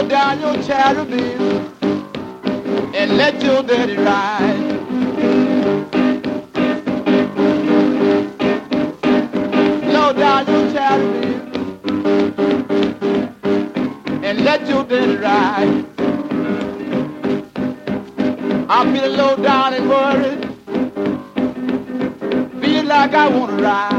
load down your Cherokee and let your daddy ride. Load down your Cherokee and let your daddy ride. I feel low down and worried, feel like I wanna ride.